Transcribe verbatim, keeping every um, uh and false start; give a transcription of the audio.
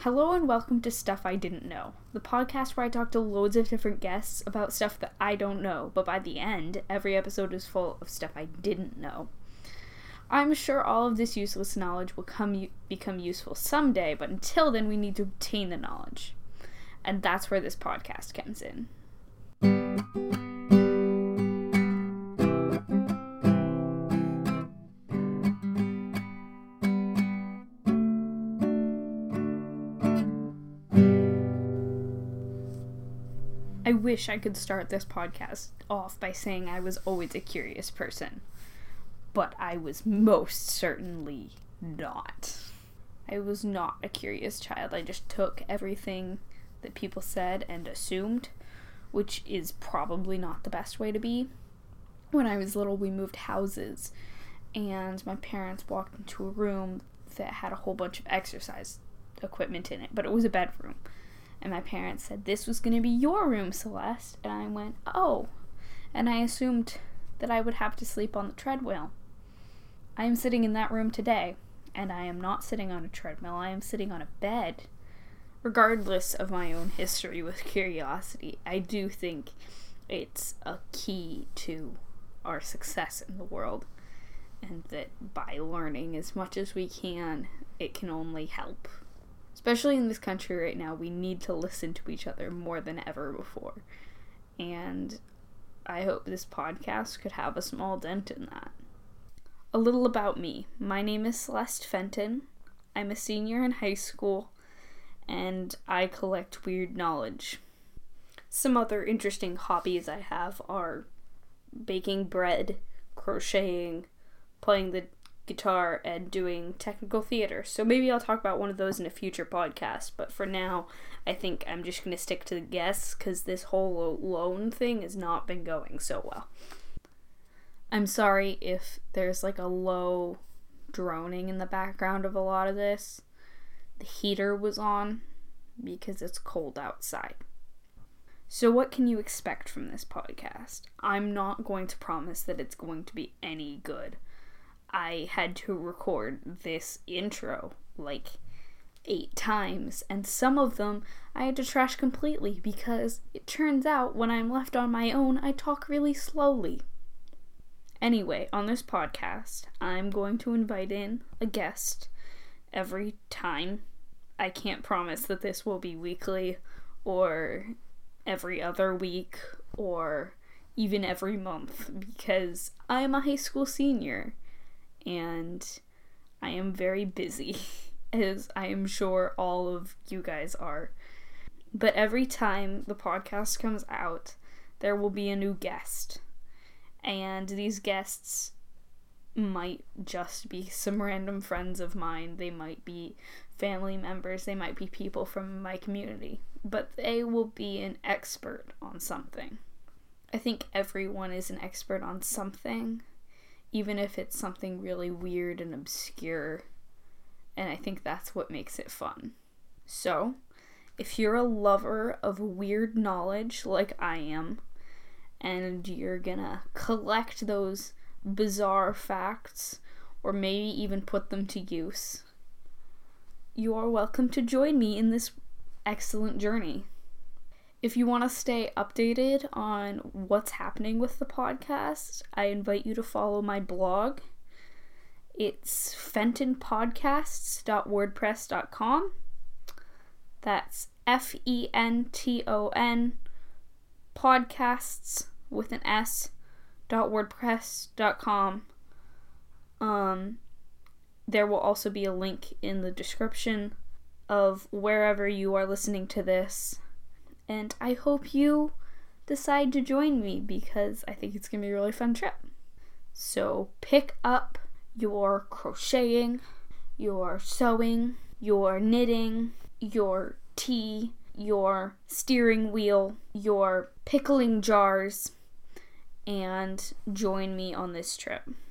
Hello and welcome to Stuff I Didn't Know, the podcast where I talk to loads of different guests about stuff that I don't know, but by the end, every episode is full of stuff I didn't know. I'm sure all of this useless knowledge will come become useful someday, but until then we need to obtain the knowledge. And that's where this podcast comes in. I wish I could start this podcast off by saying I was always a curious person, but I was most certainly not. I was not a curious child. I just took everything that people said and assumed, which is probably not the best way to be. When I was little, we moved houses, and my parents walked into a room that had a whole bunch of exercise equipment in it, but it was a bedroom. And my parents said, "This was going to be your room, Celeste." And I went, "Oh." And I assumed that I would have to sleep on the treadmill. I am sitting in that room today, and I am not sitting on a treadmill. I am sitting on a bed. Regardless of my own history with curiosity, I do think it's a key to our success in the world. And that by learning as much as we can, it can only help. Especially in this country right now, we need to listen to each other more than ever before. And I hope this podcast could have a small dent in that. A little about me. My name is Celeste Fenton. I'm a senior in high school, and I collect weird knowledge. Some other interesting hobbies I have are baking bread, crocheting, playing the guitar, and doing technical theater. So maybe I'll talk about one of those in a future podcast, but for now, I think I'm just going to stick to the guests, because this whole alone thing has not been going so well. I'm sorry if there's like a low droning in the background of a lot of this. The heater was on because it's cold outside. So what can you expect from this podcast? I'm not going to promise that it's going to be any good. I had to record this intro like eight times, and some of them I had to trash completely because it turns out when I'm left on my own, I talk really slowly. Anyway, on this podcast, I'm going to invite in a guest every time. I can't promise that this will be weekly or every other week or even every month, because I'm a high school senior. And I am very busy, as I am sure all of you guys are. But every time the podcast comes out, there will be a new guest. And these guests might just be some random friends of mine. They might be family members. They might be people from my community. But they will be an expert on something. I think everyone is an expert on something, even if it's something really weird and obscure, and I think that's what makes it fun. So, if you're a lover of weird knowledge like I am, and you're gonna collect those bizarre facts, or maybe even put them to use, you are welcome to join me in this excellent journey. If you want to stay updated on what's happening with the podcast, I invite you to follow my blog. It's fenton podcasts dot wordpress dot com. That's F E N T O N podcasts with an S dot wordpress dot com. Um, there will also be a link in the description of wherever you are listening to this. And I hope you decide to join me, because I think it's going to be a really fun trip. So pick up your crocheting, your sewing, your knitting, your tea, your steering wheel, your pickling jars, and join me on this trip.